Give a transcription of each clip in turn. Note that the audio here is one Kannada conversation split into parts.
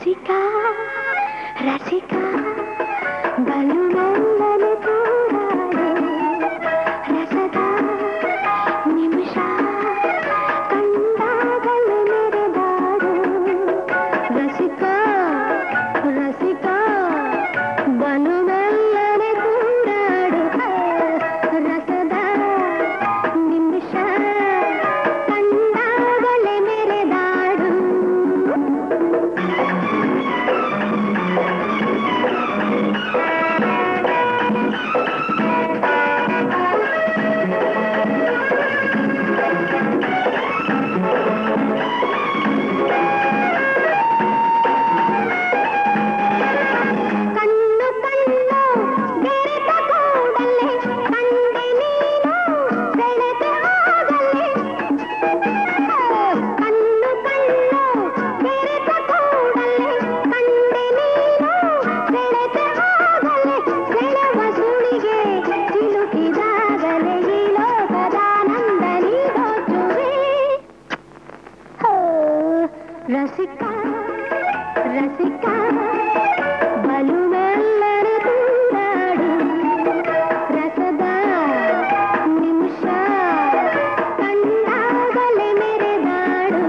ರಸಿಕಾ ರಸಿಕಾ ಬಲು ಮೆಲ್ಲನೆ ತೂರಾಡು ರಸದ ನಿಮಿಷ ಕಂಡಾಗಲು ಮೆರೆದಾಡು ರಸಿಕಾ ರಸಿಕಾ ಬಲು ಮೆಲ್ಲನೆ ತೂರಾಡು ರಸದ ನಿಮಿಷ ಕಂಡಾಗಲೆ ಮೆರೆದಾಡು रसिका रसिका बलु मेल्लने तूराಡು रसद निमिष कंडागले मेरेदाಡು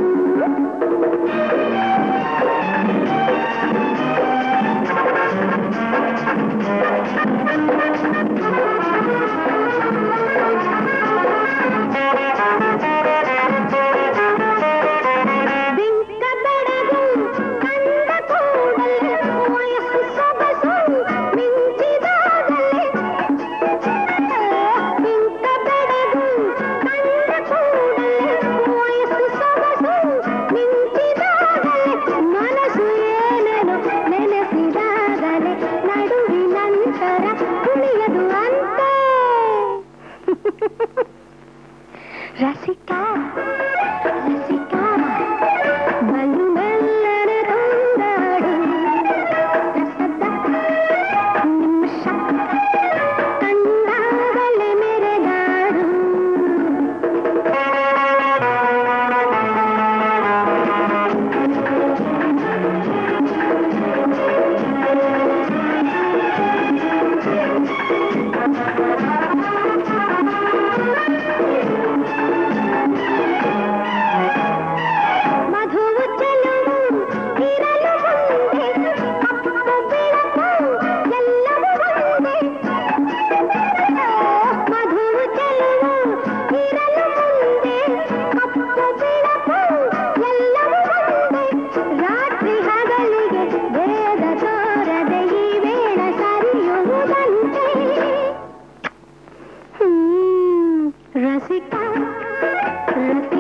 रसिका रसिका बलु मेल्लने तूराಡು रसद निमिष कंडागले मेरेदाಡು रसिका रसिका